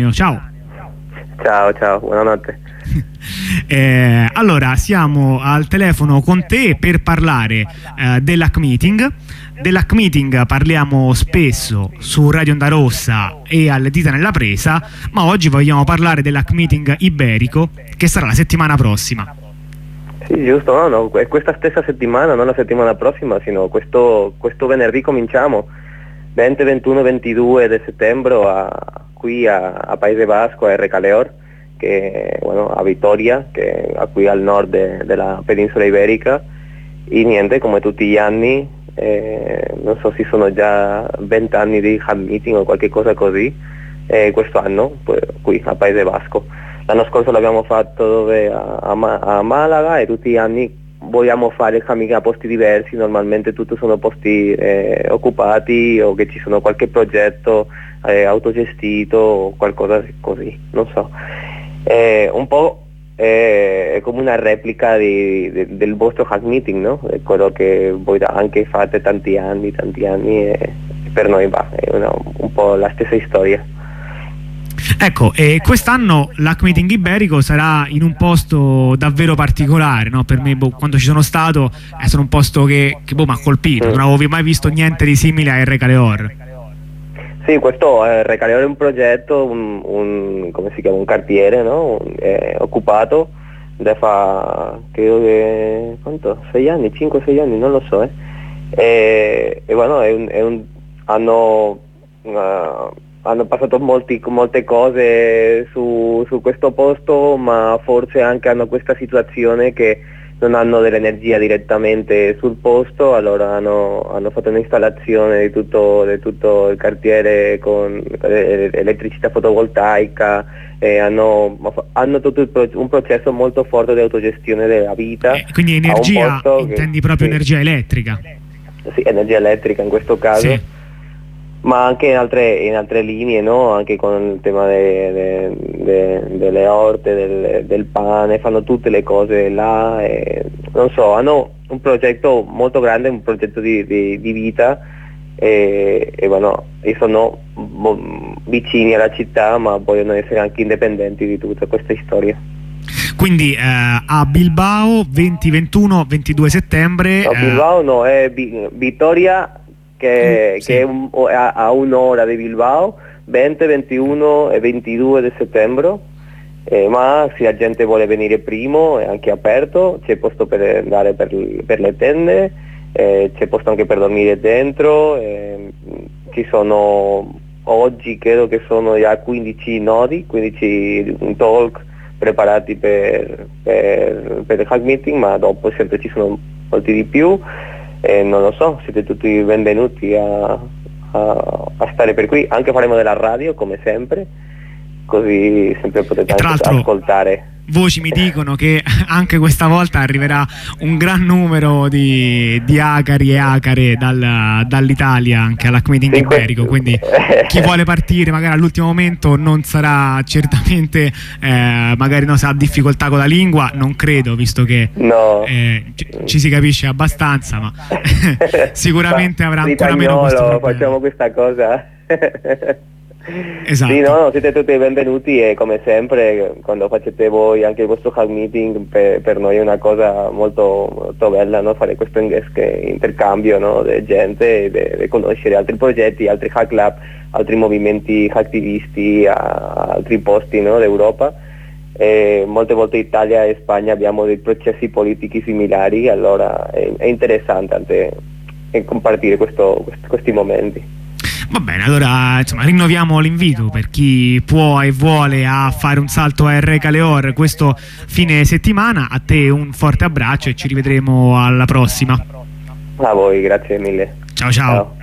Ciao. Ciao, buonanotte. Allora, siamo al telefono con te per parlare dell'Hack Meeting. Dell'Hack Meeting parliamo spesso su Radio Onda Rossa e alle dita nella presa, ma oggi vogliamo parlare dell'Hack Meeting iberico, che sarà la settimana prossima. Sì, giusto, no, questa stessa settimana, non la settimana prossima, sino questo venerdì cominciamo, 20, 21, 22 di settembre qui a Paese Basco, a Recaleor, che a Vitoria, che è qui al nord della penisola iberica, e niente, come tutti gli anni, non so se sono già 20 anni di Hack Meeting o qualche cosa così, quest'anno qui a Paese Basco. L'anno scorso l'abbiamo fatto a Malaga, e tutti gli anni vogliamo fare Hack Meeting a posti diversi, normalmente tutti sono posti occupati o che ci sono qualche progetto autogestito o qualcosa così, non so. Un po' è come una replica del vostro Hack Meeting, no? È quello che voi anche fate tanti anni e per noi è un po' la stessa storia. Ecco, quest'anno l'Hack Meeting iberico sarà in un posto davvero particolare, no? Per me, quando ci sono stato, è stato un posto che mi ha colpito. Non avevo mai visto niente di simile a Recaleor. Sì, questo Recaleor è un progetto, come si chiama, un quartiere, no? Occupato da credo che 6 anni, 5-6 anni, non lo so. Hanno passato molte cose su questo posto, ma forse anche hanno questa situazione che non hanno dell'energia direttamente sul posto, allora hanno fatto un'installazione di tutto il quartiere con elettricità fotovoltaica, hanno tutto un processo molto forte di autogestione della vita. Quindi energia, intendi proprio energia elettrica? Sì, energia elettrica in questo caso. Sì. Ma anche in altre linee, no? Anche con il tema delle orte, del pane, fanno tutte le cose là, non so, hanno un progetto molto grande, un progetto di vita, e sono vicini alla città, ma vogliono essere anche indipendenti di tutta questa storia. Quindi a Bilbao 20, 21, 22 settembre. No, Bilbao no, è Vitoria, che è a un'ora di Bilbao, 20, 21 e 22 di settembre, ma se la gente vuole venire prima è anche aperto, c'è posto per andare per le tende, c'è posto anche per dormire dentro, ci sono oggi credo che sono già 15 nodi, 15 talk preparati per il Hack Meeting, ma dopo sempre ci sono molti di più. Non lo so, siete tutti benvenuti a stare per qui, anche faremo della radio come sempre, così sempre potete anche ascoltare. Voci mi dicono che anche questa volta arriverà un gran numero di acari e acare dall'Italia anche all'Hack Meeting iberico, quindi chi vuole partire magari all'ultimo momento non sarà certamente, magari se ha difficoltà con la lingua, non credo, visto che ci si capisce abbastanza, ma sicuramente avrà ancora meno questo problema. Facciamo questa cosa. Esatto. Sì, no, siete tutti benvenuti, e come sempre quando facete voi anche il vostro Hack Meeting, per noi è una cosa molto, molto bella, no? Fare questo intercambio, no? Di gente, di conoscere altri progetti, altri Hack Lab, altri movimenti hacktivisti a altri posti, no? D'Europa. Molte volte in Italia e Spagna abbiamo dei processi politici similari, allora è interessante anche compartire questi momenti. Va bene, allora insomma rinnoviamo l'invito per chi può e vuole a fare un salto a Recaleor questo fine settimana. A te un forte abbraccio e ci rivedremo alla prossima. A voi, grazie mille. Ciao.